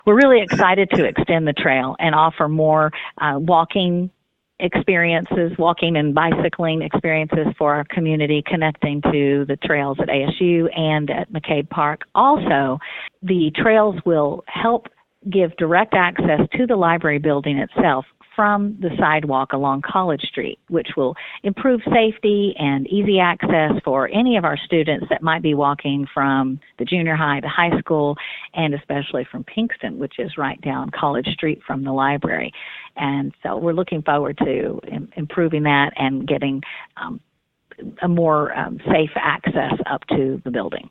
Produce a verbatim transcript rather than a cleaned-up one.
We're really excited to extend the trail and offer more uh, walking experiences, walking and bicycling experiences for our community, connecting to the trails at A S U and at McCabe Park. Also, the trails will help give direct access to the library building itself from the sidewalk along College Street, which will improve safety and easy access for any of our students that might be walking from the junior high to high school, and especially from Pinkston, which is right down College Street from the library. And so we're looking forward to im- improving that and getting um, a more um, safe access up to the building.